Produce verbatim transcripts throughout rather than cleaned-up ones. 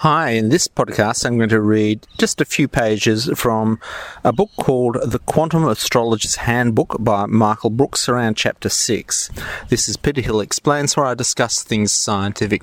Hi, in this podcast I'm going to read just a few pages from a book called The Quantum Astrologer's Handbook by Michael Brooks, around chapter six. This is Peter Hill Explains, where I discuss things scientific.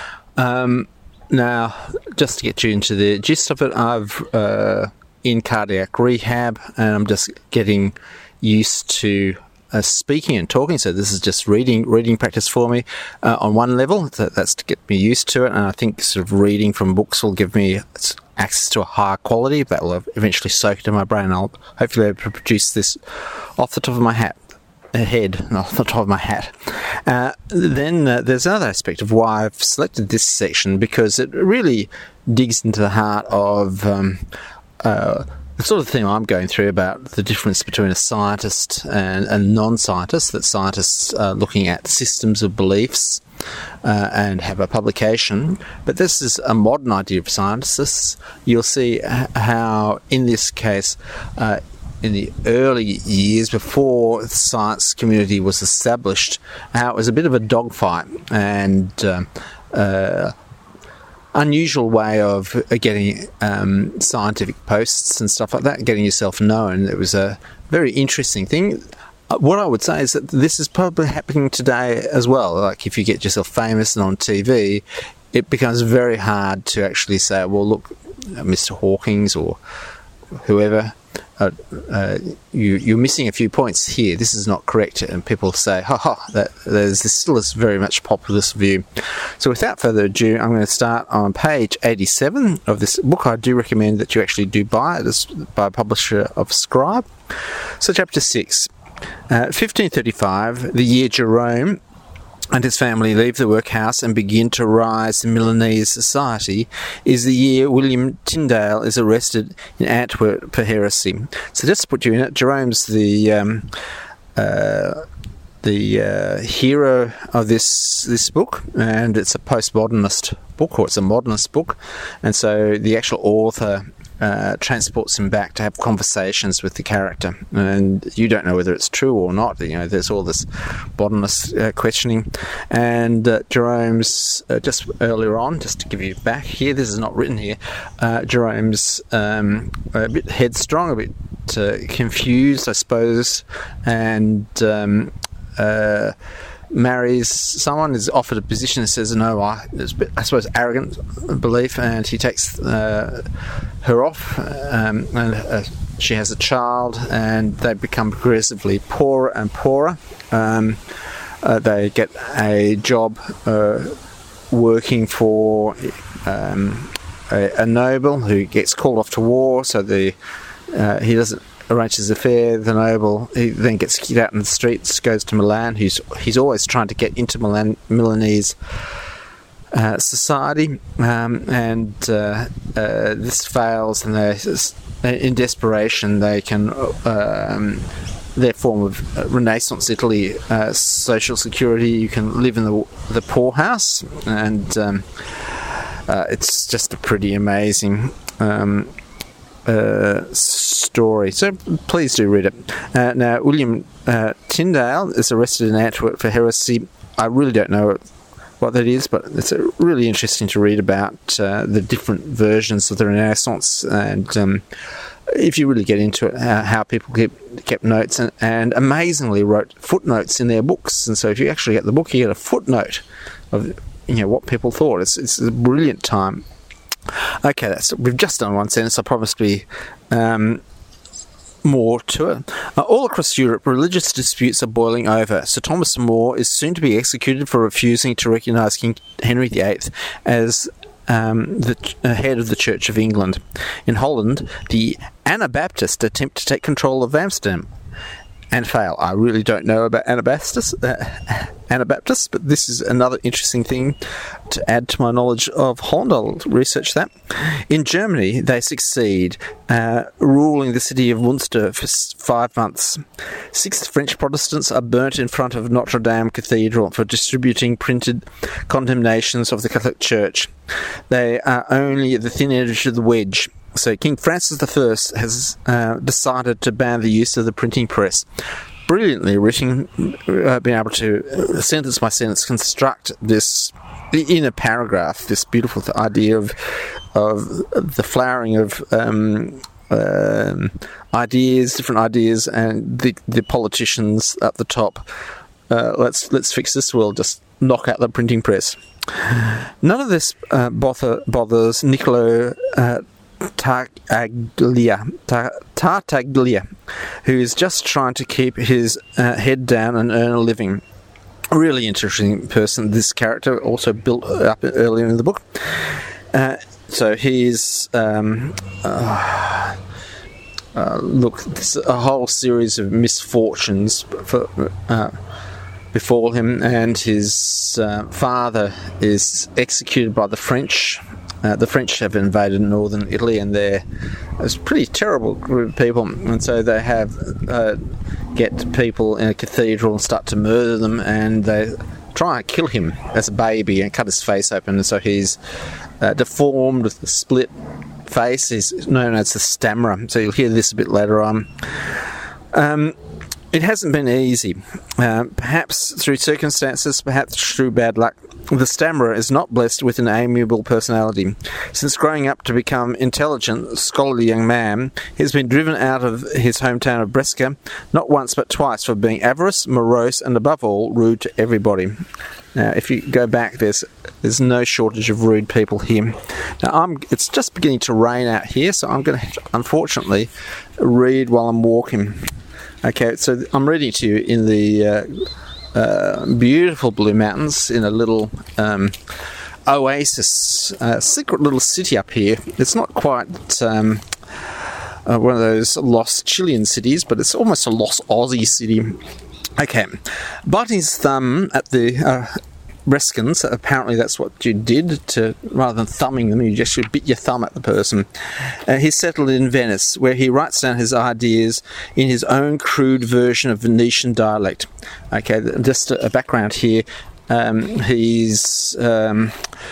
Um, now, just to get you into the gist of it, I've uh, in cardiac rehab and I'm just getting used to Uh, speaking and talking, so this is just reading reading practice for me uh, on one level. That, that's to get me used to it, and I think sort of reading from books will give me access to a higher quality that will eventually soak into my brain. I'll hopefully be able to produce this off the top of my hat, uh, head, not off the top of my hat. Uh, then uh, there's another aspect of why I've selected this section, because it really digs into the heart of um, uh, the sort of thing I'm going through about the difference between a scientist and a non-scientist, that scientists are looking at systems of beliefs uh, and have a publication. But this is a modern idea of scientists. You'll see how, in this case, uh, in the early years before the science community was established, how it was a bit of a dogfight and uh, uh, unusual way of getting um, scientific posts and stuff like that, getting yourself known. It was a very interesting thing. What I would say is that this is probably happening today as well. Like, if you get yourself famous and on T V, it becomes very hard to actually say, well, look, Mister Hawkins or whoever, Uh, uh, you, you're missing a few points here. This is not correct, and people say, "Ha ha!" That there's this still is very much populist view. So, without further ado, I'm going to start on page eighty-seven of this book. I do recommend that you actually do buy it. It's by a publisher of Scribe. So, chapter six, uh, fifteen thirty-five, the year Jerome and his family leave the workhouse and begin to rise in Milanese society, is the year William Tyndale is arrested in Antwerp for heresy. So just to put you in it, Jerome's the um, uh, the uh, hero of this this book, and it's a postmodernist book, or it's a modernist book, and so the actual author Uh, transports him back to have conversations with the character, and you don't know whether it's true or not. You know, there's all this modernist uh, questioning, and uh, Jerome's uh, just earlier on, just to give you back here, this is not written here. Uh, Jerome's um, a bit headstrong, a bit uh, confused, I suppose, and um, uh, marries someone, is offered a position and says no. I, it's a bit, I suppose, arrogant belief, and he takes uh, her off, um, and uh, she has a child, and they become progressively poorer and poorer. Um, uh, they get a job uh, working for um, a, a noble who gets called off to war, so the uh, he doesn't arrange his affair. The noble, he then gets kicked out in the streets, goes to Milan. He's he's always trying to get into Milan, Milanese uh, society, um, and uh, uh, this fails. And they, in desperation, they can uh, um, their form of Renaissance Italy uh, social security. You can live in the the poorhouse, and um, uh, it's just a pretty amazing Um, Uh, story. So please do read it. Uh, now, William uh, Tyndale is arrested in Antwerp for heresy. I really don't know what that is, but it's uh, really interesting to read about uh, the different versions of the Renaissance, and um, if you really get into it, how, how people kept, kept notes, and, and amazingly wrote footnotes in their books. And so if you actually get the book, you get a footnote of, you know, what people thought. It's, it's a brilliant time. Okay, that's, we've just done one sentence. I promise to be um, more to it. Uh, all across Europe, religious disputes are boiling over. Sir Thomas More is soon to be executed for refusing to recognise King Henry the Eighth as um, the uh, head of the Church of England. In Holland, the Anabaptists attempt to take control of Amsterdam and fail. I really don't know about Anabaptists, uh, Anabaptists, but this is another interesting thing to add to my knowledge of Holland. I'll research that. In Germany, they succeed, uh, ruling the city of Munster for five months. Six French Protestants are burnt in front of Notre Dame Cathedral for distributing printed condemnations of the Catholic Church. They are only at the thin edge of the wedge. So King Francis the First has uh, decided to ban the use of the printing press. brilliantly written, uh, being able to, uh, sentence by sentence, construct this in a paragraph, this beautiful th- idea of of the flowering of um, um, ideas, different ideas, and the the politicians at the top. Uh, let's let's fix this. We'll just knock out the printing press. None of this uh, bother, bothers Niccolo uh, Tartaglia, Tartaglia, who is just trying to keep his uh, head down and earn a living. A really interesting person, this character, also built up earlier in the book. Uh, so he's... Um, uh, uh, look, there's a whole series of misfortunes for, uh, befall him, and his uh, father is executed by the French. Uh, the French have invaded northern Italy, and they're it's a pretty terrible group of people, and so they have uh, get people in a cathedral and start to murder them, and they try and kill him as a baby and cut his face open, and so he's uh, deformed with a split face. He's known as the stammerer, so you'll hear this a bit later on. Um, It hasn't been easy. Uh, perhaps through circumstances, perhaps through bad luck, the stammerer is not blessed with an amiable personality. Since growing up to become intelligent, scholarly young man, he has been driven out of his hometown of Brescia, not once but twice, for being avarice, morose, and above all, rude to everybody. Now, if you go back, there's there's no shortage of rude people here. Now, I'm it's just beginning to rain out here, so I'm going to, unfortunately, read while I'm walking. Okay, so I'm reading to you in the uh, uh, beautiful Blue Mountains, in a little um, oasis, uh, secret little city up here. It's not quite um, uh, one of those lost Chilean cities, but it's almost a lost Aussie city. Okay, biting his thumb at the uh, Brescans, apparently that's what you did, to rather than thumbing them, you just should bit your thumb at the person. Uh, he settled in Venice, where he writes down his ideas in his own crude version of Venetian dialect. Okay, just a background here. Um, he's um,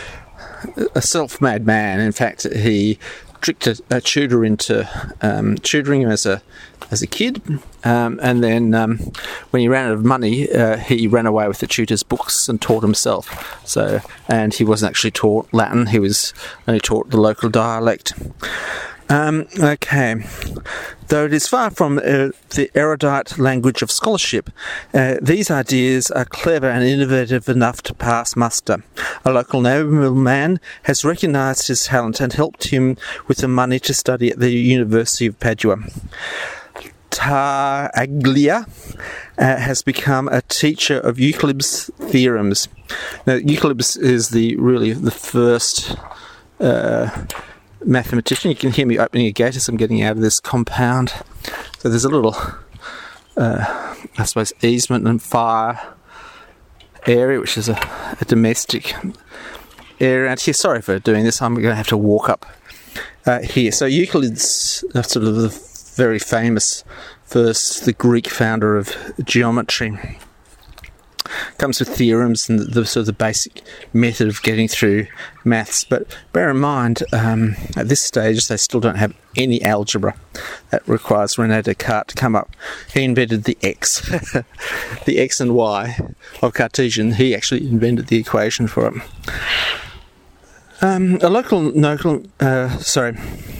a self-made man. In fact, he tricked a, a tutor into um, tutoring him as a as a kid, um, and then um, when he ran out of money, uh, he ran away with the tutor's books and taught himself. So, and he wasn't actually taught Latin; he was only taught the local dialect. Um, okay, though it is far from uh, the erudite language of scholarship, uh, these ideas are clever and innovative enough to pass muster. A local nobleman has recognised his talent and helped him with the money to study at the University of Padua. Tartaglia uh, has become a teacher of Euclid's theorems. Now, Euclid is the really the first uh, mathematician. You can hear me opening a gate as I'm getting out of this compound. So there's a little, uh, I suppose, easement and fire area, which is a, a domestic area around here. Sorry for doing this. I'm going to have to walk up uh, here. So Euclid's uh, sort of the very famous first, the Greek founder of geometry. Comes with theorems and the, the sort of the basic method of getting through maths. But bear in mind, um, at this stage, they still don't have any algebra. That requires René Descartes to come up. He invented the X, the X and Y of Cartesian. He actually invented the equation for it. Um, a local, local, uh, sorry.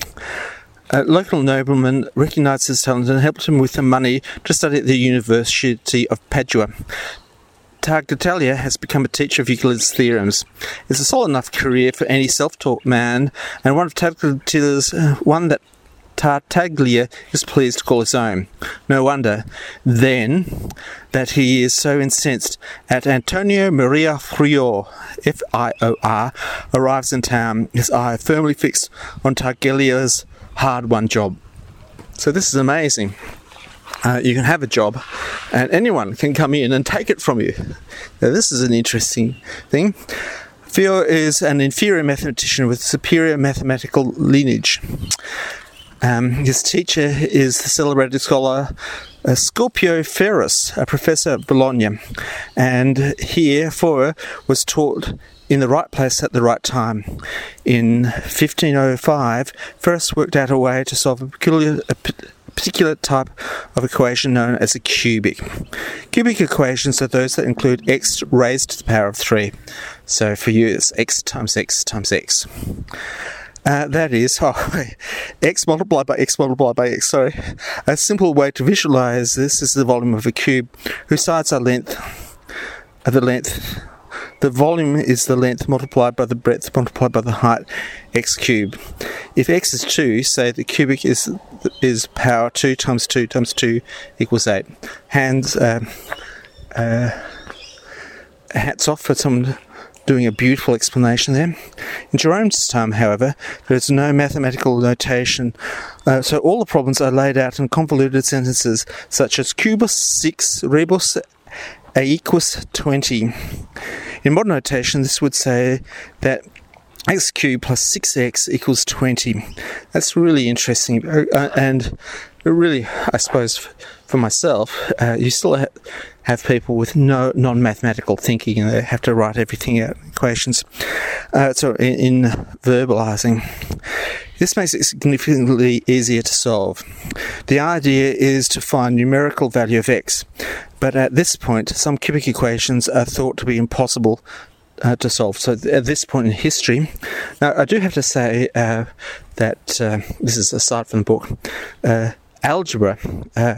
A local nobleman recognised his talent and helped him with the money to study at the University of Padua. Tartaglia has become a teacher of Euclid's theorems. It's a solid enough career for any self-taught man, and one of Tartaglia's, uh, one that Tartaglia is pleased to call his own. No wonder, then, that he is so incensed at Antonio Maria Frior, F I O R, arrives in town, his eye firmly fixed on Tartaglia's hard-won job. So this is amazing. Uh, you can have a job and anyone can come in and take it from you. Now this is an interesting thing. Frior is an inferior mathematician with superior mathematical lineage. Um, his teacher is the celebrated scholar uh, Scorpio Ferus, a professor at Bologna, and here Frior was taught in the right place at the right time. In fifteen oh five, Ferus worked out a way to solve a peculiar, a particular type of equation known as a cubic. Cubic equations are those that include x raised to the power of three. So for you, it's x times x times x. Uh, that is, oh, x multiplied by x multiplied by x, sorry. A simple way to visualize this is the volume of a cube, whose sides are length, are the length. The volume is the length multiplied by the breadth multiplied by the height, x cubed. If x is two, say the cubic is is power two times two times two equals eight. Hands, uh, uh, hats off for someone doing a beautiful explanation there. In Jerome's time, however, there is no mathematical notation, uh, so all the problems are laid out in convoluted sentences such as cubus six rebus aequus twenty. In modern notation, this would say that x cubed plus six x equals twenty. That's really interesting, uh, and really, I suppose, for myself, uh, you still ha- have people with no non-mathematical thinking, and they have to write everything out in equations. Uh, so in, in verbalizing, this makes it significantly easier to solve. The idea is to find numerical value of x, but at this point, some cubic equations are thought to be impossible uh, to solve. So at this point in history, now I do have to say uh, that uh, this is aside from the book. Uh, Algebra uh,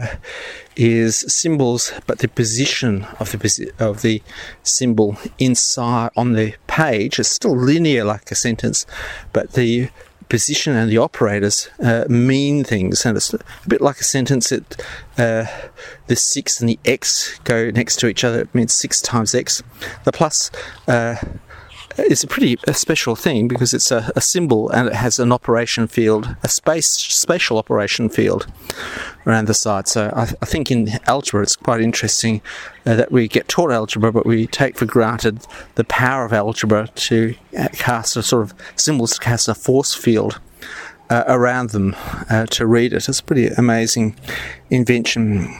is symbols, but the position of the of the symbol inside on the page is still linear like a sentence, but the position and the operators uh, mean things, and it's a bit like a sentence. It uh, the six and the x go next to each other. It means six times x. The plus uh, is a pretty a special thing because it's a, a symbol and it has an operation field, a space spatial operation field around the side. So I, I think in algebra it's quite interesting uh, that we get taught algebra, but we take for granted the power of algebra to cast a sort of symbols to cast a force field uh, around them uh, to read it. It's a pretty amazing invention.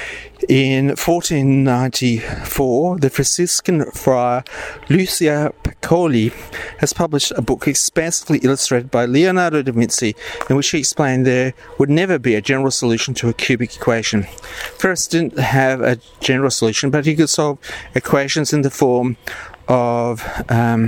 In fourteen ninety-four, the Franciscan friar Lucia Piccoli has published a book expansively illustrated by Leonardo da Vinci, in which he explained there would never be a general solution to a cubic equation. Ferris didn't have a general solution, but he could solve equations in the form of um,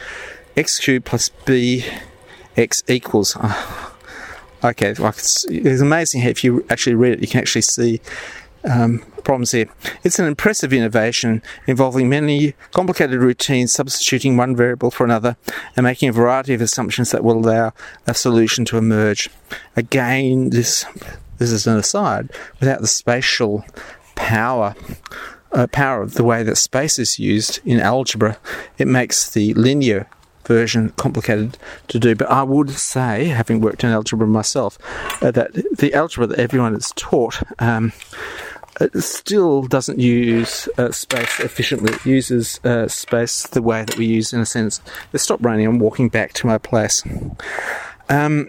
x cubed plus b x equals. Oh, okay, like it's, it's amazing how if you actually read it, you can actually see Um, problems here. It's an impressive innovation involving many complicated routines, substituting one variable for another and making a variety of assumptions that will allow a solution to emerge. Again, this this is an aside. Without the spatial power, uh, power of the way that space is used in algebra, it makes the linear version complicated to do. But I would say, having worked in algebra myself, uh, that the algebra that everyone is taught um, it still doesn't use uh, space efficiently. It uses uh, space the way that we use, in a sense. Let's stop raining. I'm walking back to my place. Um,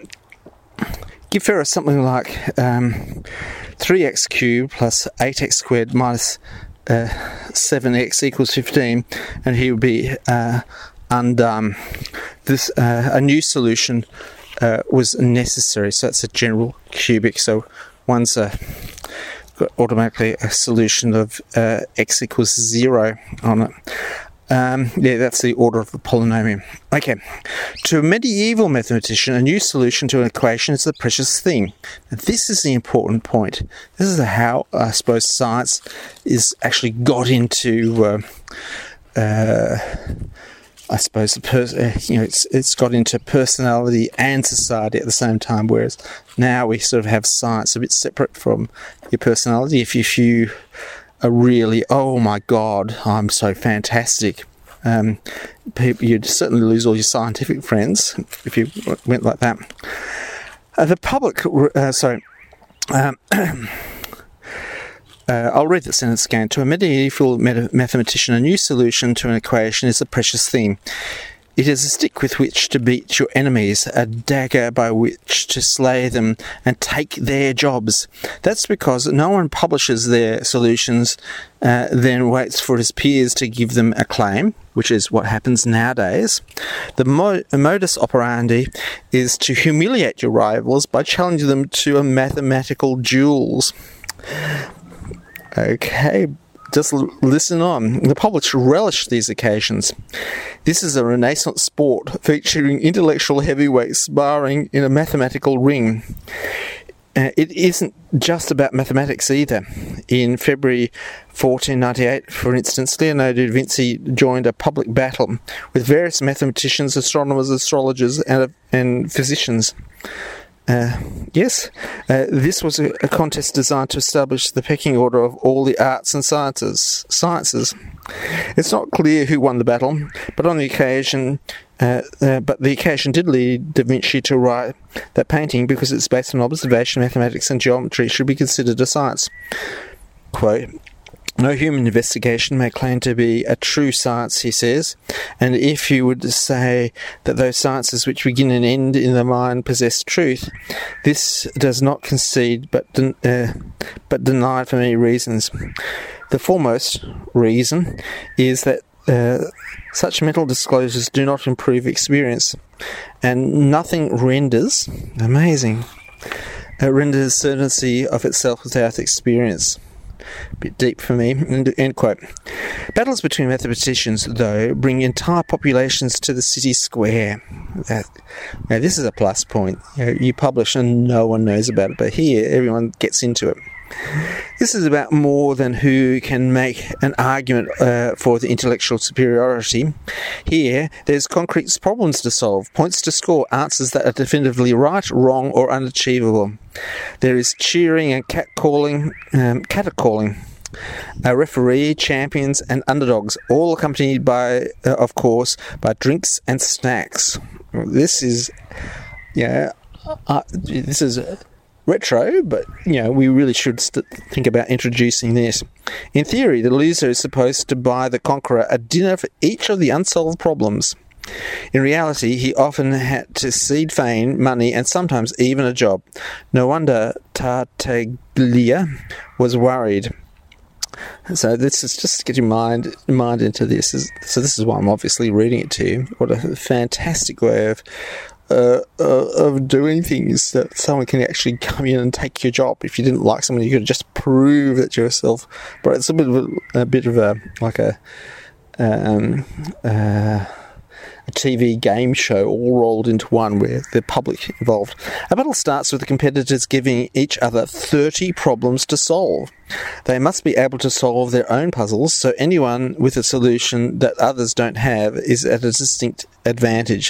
give Ferris something like um, three x cubed plus eight x squared minus uh, seven x equals fifteen, and he would be uh, undone. This uh, a new solution uh, was necessary. So that's a general cubic. So one's a got automatically a solution of uh, x equals zero on it. Um, yeah, that's the order of the polynomial. Okay, to a medieval mathematician, a new solution to an equation is a precious thing. Now, this is the important point. This is how, I suppose, science is actually got into, uh, uh, I suppose, the pers- uh, you know, it's it's got into personality and society at the same time. Whereas now we sort of have science a bit separate from your personality. If if you are really, oh my God, I'm so fantastic, um, people, you'd certainly lose all your scientific friends if you went like that. Uh, the public, uh, sorry. Um, Uh, I'll read the sentence again. To a medieval mathematician, a new solution to an equation is a precious thing. It is a stick with which to beat your enemies, a dagger by which to slay them and take their jobs. That's because no one publishes their solutions, uh, then waits for his peers to give them acclaim, which is what happens nowadays. The mo- modus operandi is to humiliate your rivals by challenging them to a mathematical duels. Okay, just l- listen on. The public relish these occasions. This is a Renaissance sport featuring intellectual heavyweights sparring in a mathematical ring. Uh, it isn't just about mathematics either. In February fourteen ninety-eight, for instance, Leonardo da Vinci joined a public battle with various mathematicians, astronomers, astrologers, and, and physicians. Uh, yes, uh, this was a, a contest designed to establish the pecking order of all the arts and sciences. Sciences. It's not clear who won the battle, but on the occasion, uh, uh, but the occasion did lead Da Vinci to write that painting, because it's based on observation, mathematics, and geometry, should be considered a science. Quote, "No human investigation may claim to be a true science," he says, "and if you would say that those sciences which begin and end in the mind possess truth, this does not concede but den- uh, but denied for many reasons. The foremost reason is that uh, such mental disclosures do not improve experience, and nothing renders, amazing, uh, renders certainty of itself without experience." Bit deep for me. End quote. Battles between mathematicians, though, bring entire populations to the city square. That, now, this is a plus point. You know, you publish and no one knows about it, but here everyone gets into it. This is about more than who can make an argument uh, for the intellectual superiority. Here, there's concrete problems to solve, points to score, answers that are definitively right, wrong, or unachievable. There is cheering and catcalling, um, catcalling. A referee, champions, and underdogs, all accompanied by, uh, of course, by drinks and snacks. This is, yeah, uh, this is. Uh, retro, but, you know, we really should st- think about introducing this. In theory, the loser is supposed to buy the conqueror a dinner for each of the unsolved problems. In reality, he often had to cede fame, money, and sometimes even a job. No wonder Tartaglia was worried. So this is just to get your mind, mind into this. So this is why I'm obviously reading it to you. What a fantastic way of Uh, uh, of doing things, that someone can actually come in and take your job. If you didn't like someone, you could just prove that yourself. But it's a bit of a, a bit of a like a um, uh, a T V game show all rolled into one, where the public involved. A battle starts with the competitors giving each other thirty problems to solve. They must be able to solve their own puzzles, so anyone with a solution that others don't have is at a distinct advantage.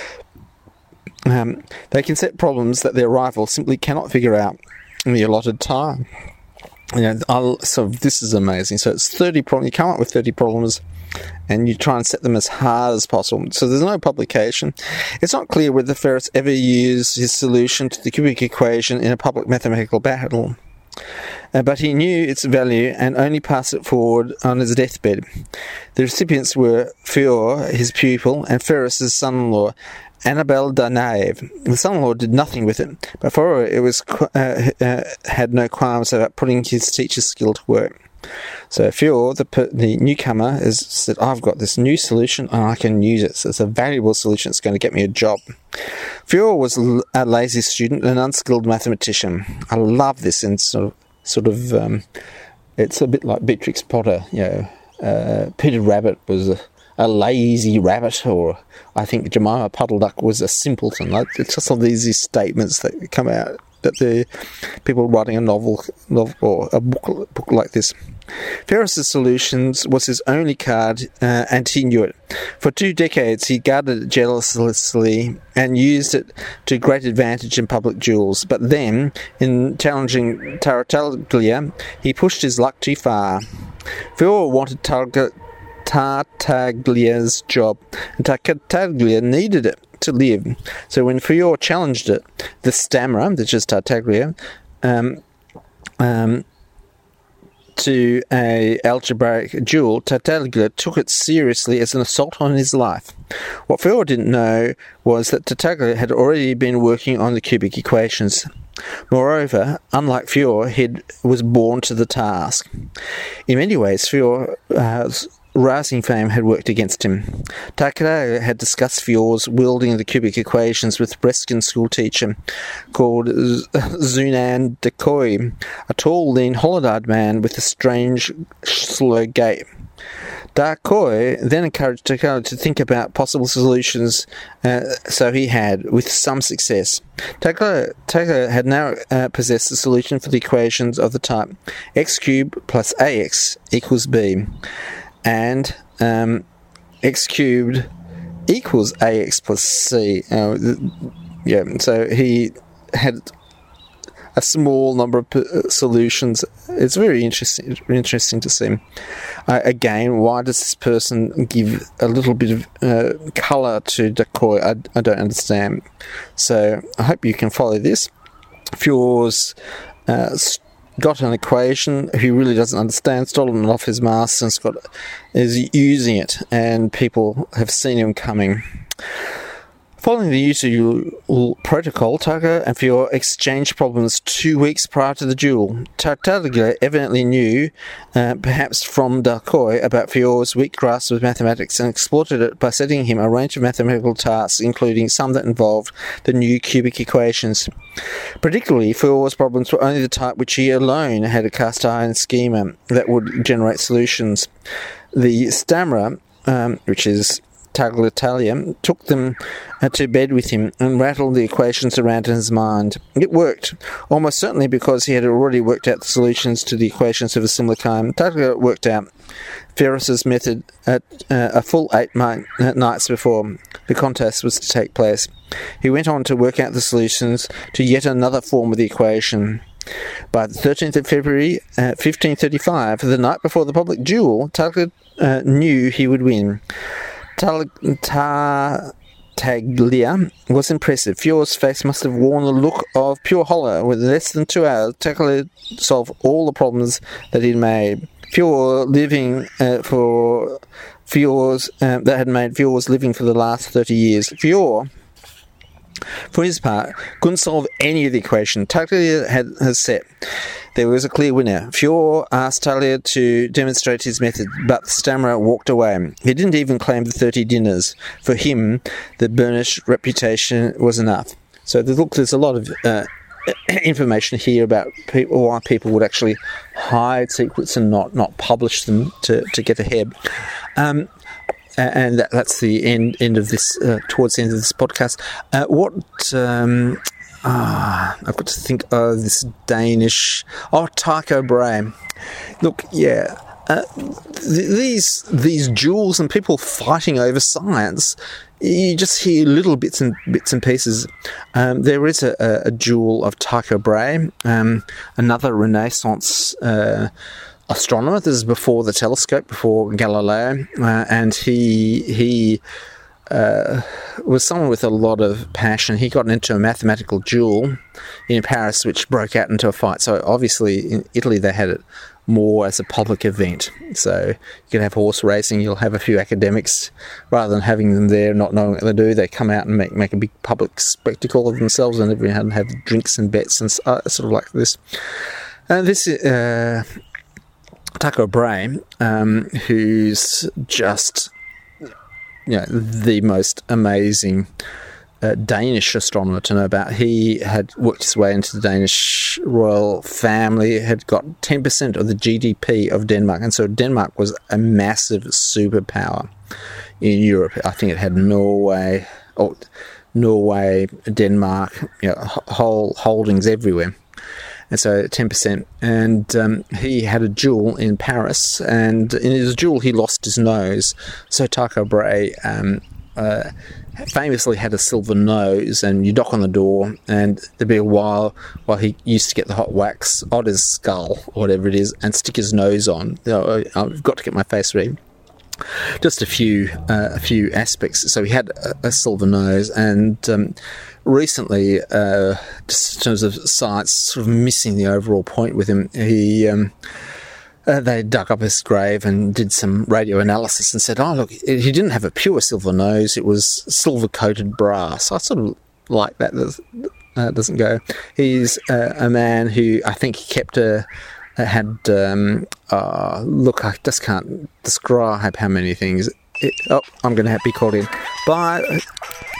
Um, they can set problems that their rival simply cannot figure out in the allotted time. You know, I'll, so this is amazing. So it's thirty problems. You come up with thirty problems, and you try and set them as hard as possible. So there's no publication. It's not clear whether Ferris ever used his solution to the cubic equation in a public mathematical battle. Uh, but he knew its value and only passed it forward on his deathbed. The recipients were Fior, his pupil, and Ferris's son-in-law, Annibale Danaev. The son-in-law did nothing with it, but Fior it was uh, uh, had no qualms about putting his teacher's skill to work. So Fior, the, the newcomer, has said, "I've got this new solution and I can use it. So it's a valuable solution. It's going to get me a job." Fior was a lazy student, an unskilled mathematician. I love this, and sort of, sort of, um, it's a bit like Beatrix Potter. You know, uh, Peter Rabbit was a, a lazy rabbit, or I think Jemima Puddle Duck was a simpleton. Like, it's just all these, these statements that come out that the people writing a novel, novel or a book, book like this. Ferris's solutions was his only card, uh, and he knew it. For two decades, he guarded it jealously and used it to great advantage in public duels. But then, in challenging Tartaglia, he pushed his luck too far. Fior wanted Tartaglia Tartaglia's job, and Tartaglia needed it to live. So when Fior challenged it, the stammerer, which is Tartaglia, um, um, to a algebraic duel, Tartaglia took it seriously as an assault on his life. What Fior didn't know was that Tartaglia had already been working on the cubic equations. Moreover, unlike Fior, he was born to the task. In many ways, Fior's rousing fame had worked against him. Tartaglia had discussed Fior's wielding the cubic equations with a Brescian schoolteacher called Zunan Decoy, a tall, lean, hollow-eyed man with a strange, slow gait. Decoy then encouraged Tartaglia to think about possible solutions, uh, so he had, with some success. Tartaglia had now uh, possessed the solution for the equations of the type x cubed plus ax equals b, and um, x cubed equals ax plus c. Uh, yeah, so he had a small number of p- solutions. It's very interesting interesting to see. Uh, again, why does this person give a little bit of uh, colour to Decoy? I, I don't understand. So I hope you can follow this. Fior's uh, got an equation he really doesn't understand, stolen it off his master, and got, is using it, and people have seen him coming. Following the usual protocol, Tartaglia and Fior exchanged problems two weeks prior to the duel. Tartaglia evidently knew, uh, perhaps from Decoy, about Fior's weak grasp of mathematics and exploited it by setting him a range of mathematical tasks, including some that involved the new cubic equations. Particularly, Fior's problems were only the type which he alone had a cast iron schema that would generate solutions. The stammerer, um, which is Tagliatelle, took them uh, to bed with him and rattled the equations around in his mind. It worked, almost certainly because he had already worked out the solutions to the equations of a similar kind. Tartaglia worked out Ferris's method at uh, a full eight mi- nights before the contest was to take place. He went on to work out the solutions to yet another form of the equation. By the thirteenth of February, uh, fifteen thirty-five, the night before the public duel, Tartaglia uh, knew he would win. Tartaglia was impressive. Fior's face must have worn the look of pure horror. With less than two hours, Tartaglia solved all the problems that he'd made. Fior living uh, for Fior's um, that had made Fior's living for the last thirty years. Fior, for his part, couldn't solve any of the equation Tartaglia had has set. There was a clear winner. Fior asked Tartaglia to demonstrate his method, but the stammerer walked away. He didn't even claim the thirty dinners. For him, the burnished reputation was enough. So look, there's a lot of uh, information here about people, why people would actually hide secrets and not, not publish them to, to get ahead. Um, and that, that's the end end of this. Uh, towards the end of this podcast, uh, what? Um, Ah, I've got to think of this Danish... Oh, Tycho Brahe. Look, yeah, uh, th- these these duels and people fighting over science, you just hear little bits and bits and pieces. Um, there is a, a, a duel of Tycho Brahe, um, another Renaissance uh, astronomer. This is before the telescope, before Galileo, uh, and he he... Uh, was someone with a lot of passion. He got into a mathematical duel in Paris, which broke out into a fight. So obviously in Italy they had it more as a public event. So you can have horse racing, you'll have a few academics, rather than having them there not knowing what they do, they come out and make, make a big public spectacle of themselves, and everyone have drinks and bets and uh, sort of like this. And this uh, Tycho Brahe, um, who's just... you know, the most amazing uh, Danish astronomer to know about. He had worked his way into the Danish royal family, had got ten percent of the G D P of Denmark, and so Denmark was a massive superpower in Europe. I think it had Norway, oh, Norway, Denmark, you know, whole holdings everywhere. And so ten percent. And um, he had a duel in Paris, and in his duel he lost his nose. So Tycho Brahe um, uh, famously had a silver nose, and you knock on the door, and there'd be a while while he used to get the hot wax on his skull, or whatever it is, and stick his nose on. So I've got to get my face ready. Just a few uh, a few aspects. So he had a, a silver nose, and um, recently, uh, just in terms of science, sort of missing the overall point with him, he um, uh, they dug up his grave and did some radio analysis and said, oh, look, he didn't have a pure silver nose, it was silver-coated brass. I sort of like that. Uh, doesn't go. He's uh, a man who I think he kept a... had, um, uh, look, I just can't describe how many things. It, oh, I'm going to have to be called in. Bye.